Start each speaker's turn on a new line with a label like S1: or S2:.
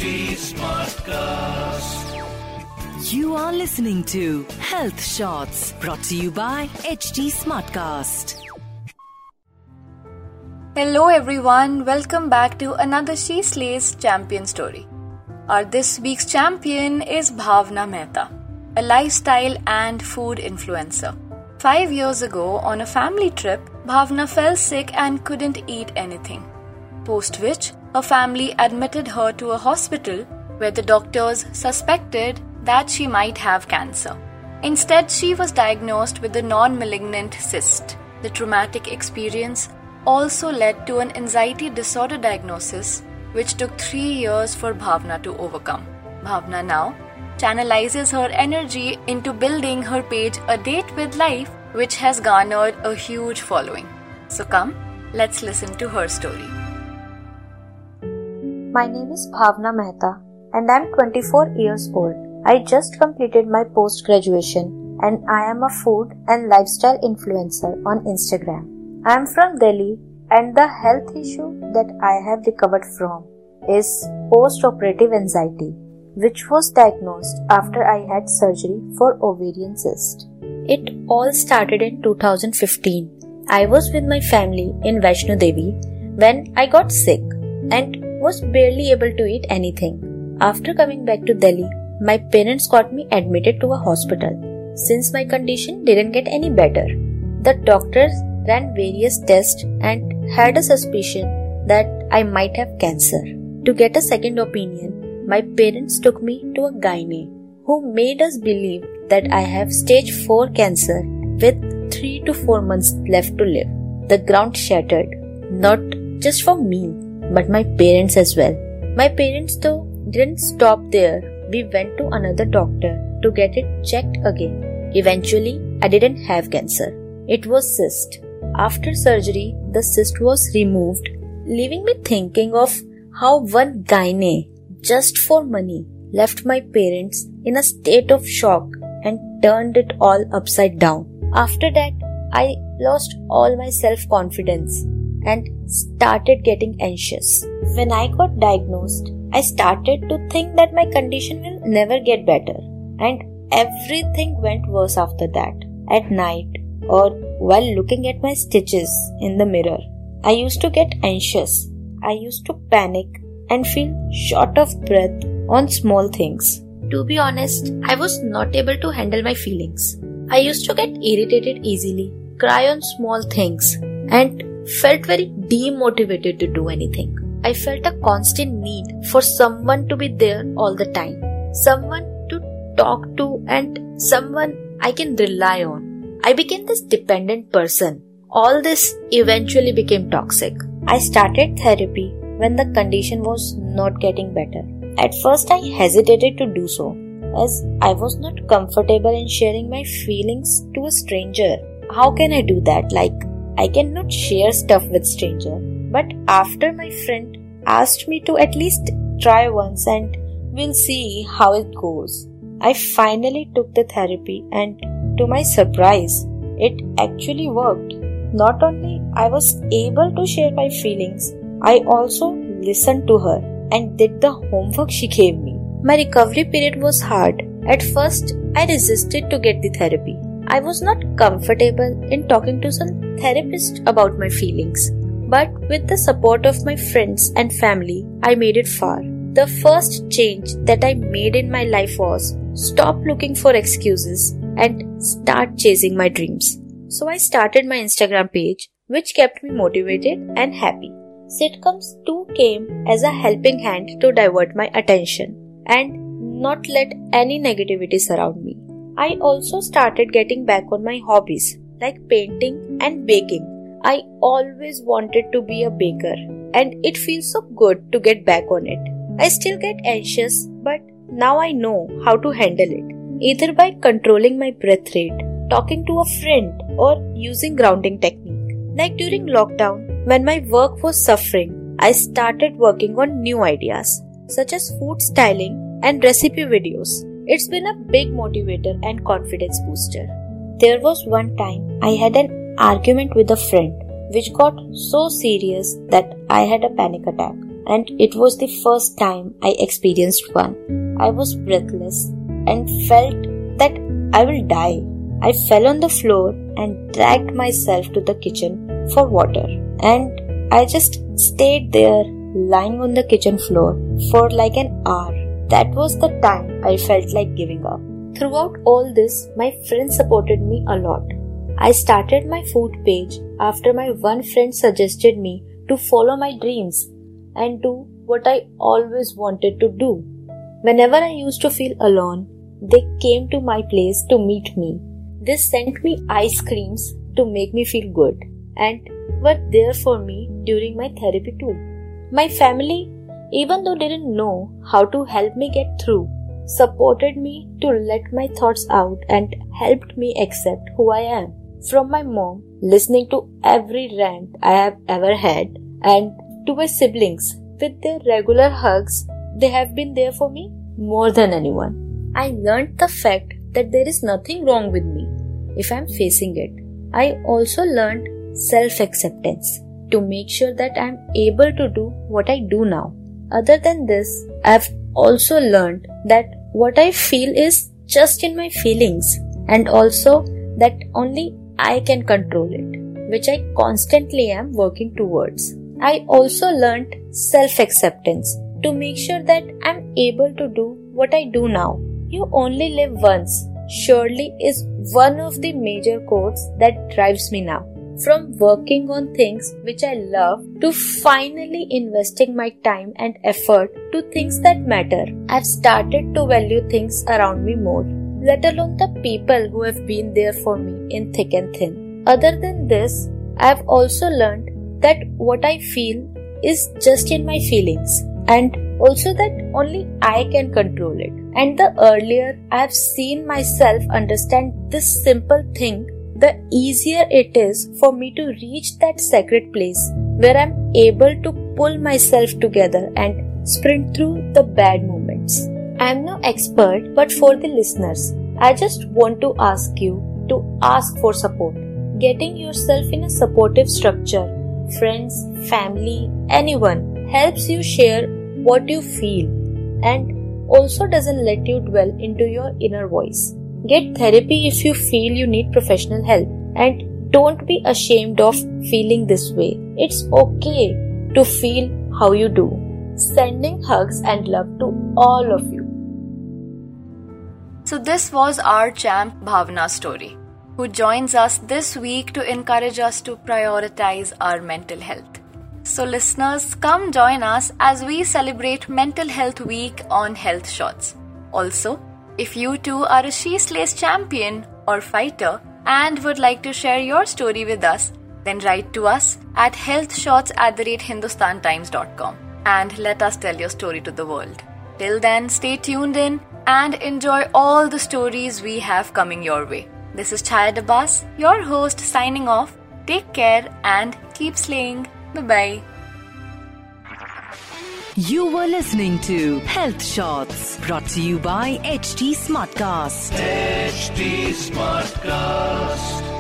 S1: Smartcast.
S2: You are listening to Health Shots brought to you by HT Smartcast.
S3: Hello everyone, welcome back to another She Slays champion story. Our this week's champion is Bhavna Mehta, a lifestyle and food influencer. 5 years ago, on a family trip, Bhavna fell sick and couldn't eat anything. Post which, her family admitted her to a hospital where the doctors suspected that she might have cancer. Instead, she was diagnosed with a non-malignant cyst. The traumatic experience also led to an anxiety disorder diagnosis, which took 3 years for Bhavna to overcome. Bhavna now channelizes her energy into building her page A Date with Life, which has garnered a huge following. So come, let's listen to her story.
S4: My name is Bhavna Mehta and I am 24 years old. I just completed my post-graduation and I am a food and lifestyle influencer on Instagram. I am from Delhi and the health issue that I have recovered from is post-operative anxiety, which was diagnosed after I had surgery for ovarian cyst. It all started in 2015. I was with my family in Vaishno Devi when I got sick and was barely able to eat anything. After coming back to Delhi, my parents got me admitted to a hospital since my condition didn't get any better. The doctors ran various tests and had a suspicion that I might have cancer. To get a second opinion, my parents took me to a gynae who made us believe that I have stage 4 cancer with 3 to 4 months left to live. The ground shattered, not just for me, but my parents as well. My parents though didn't stop there. We went to another doctor to get it checked again. Eventually, I didn't have cancer. It was cyst. After surgery, the cyst was removed, leaving me thinking of how one gynae, just for money, left my parents in a state of shock and turned it all upside down. After that, I lost all my self-confidence and started getting anxious. When I got diagnosed, I started to think that my condition will never get better, and everything went worse after that. At night or while looking at my stitches in the mirror, I used to get anxious. I used to panic and feel short of breath on small things. To be honest, I was not able to handle my feelings. I used to get irritated easily, cry on small things, and felt very demotivated to do anything. I felt a constant need for someone to be there all the time, someone to talk to and someone I can rely on. I became this dependent person. All this eventually became toxic. I started therapy when the condition was not getting better. At first I hesitated to do so, as I was not comfortable in sharing my feelings to a stranger. How can I do that? I cannot share stuff with stranger. But after my friend asked me to at least try once and we'll see how it goes, I finally took the therapy and to my surprise, it actually worked. Not only I was able to share my feelings, I also listened to her and did the homework she gave me. My recovery period was hard. At first, I resisted to get the therapy. I was not comfortable in talking to some therapist about my feelings. But with the support of my friends and family, I made it far. The first change that I made in my life was stop looking for excuses and start chasing my dreams. So I started my Instagram page, which kept me motivated and happy. Sitcoms too came as a helping hand to divert my attention and not let any negativity surround me. I also started getting back on my hobbies like painting and baking. I always wanted to be a baker and it feels so good to get back on it. I still get anxious, but now I know how to handle it, either by controlling my breath rate, talking to a friend, or using grounding technique. Like during lockdown, when my work was suffering, I started working on new ideas, such as food styling and recipe videos. It's been a big motivator and confidence booster. There was one time I had an argument with a friend which got so serious that I had a panic attack. and it was the first time I experienced one. I was breathless and felt that I will die. I fell on the floor and dragged myself to the kitchen for water, and I just stayed there lying on the kitchen floor for like an hour. That was the time I felt like giving up. Throughout all this, my friends supported me a lot. I started my food page after my one friend suggested me to follow my dreams and do what I always wanted to do. Whenever I used to feel alone, they came to my place to meet me. They sent me ice creams to make me feel good and were there for me during my therapy too. My family, even though didn't know how to help me get through, supported me to let my thoughts out and helped me accept who I am. From my mom, listening to every rant I have ever had, and to my siblings, with their regular hugs, they have been there for me more than anyone. I learned the fact that there is nothing wrong with me if I am facing it. I also learned self-acceptance to make sure that I am able to do what I do now. Other than this, I have also learned that what I feel is just in my feelings, and also that only I can control it, which I constantly am working towards. I also learned self-acceptance to make sure that I'm able to do what I do now. You only live once, surely is one of the major quotes that drives me now. From working on things which I love to finally investing my time and effort to things that matter, I've started to value things around me more, let alone the people who have been there for me in thick and thin. Other than this, I've also learned that what I feel is just in my feelings, and also that only I can control it. And the earlier I've seen myself understand this simple thing, the easier it is for me to reach that sacred place where I'm able to pull myself together and sprint through the bad moments. I'm no expert, but for the listeners, I just want to ask you to ask for support. Getting yourself in a supportive structure, friends, family, anyone, helps you share what you feel and also doesn't let you dwell into your inner voice. Get therapy if you feel you need professional help, and don't be ashamed of feeling this way. It's okay to feel how you do. Sending hugs and love to all of you.
S3: So this was our champ Bhavna's story, who joins us this week to encourage us to prioritize our mental health. So listeners, come join us as we celebrate Mental Health Week on Health Shots. Also, if you too are a She Slays champion or fighter and would like to share your story with us, then write to us at healthshots@hindustantimes.com and let us tell your story to the world. Till then, stay tuned in and enjoy all the stories we have coming your way. This is Chaya Dabas, your host, signing off. Take care and keep slaying. Bye-bye.
S2: You were listening to Health Shots, brought to you by HT Smartcast.
S1: HT Smartcast.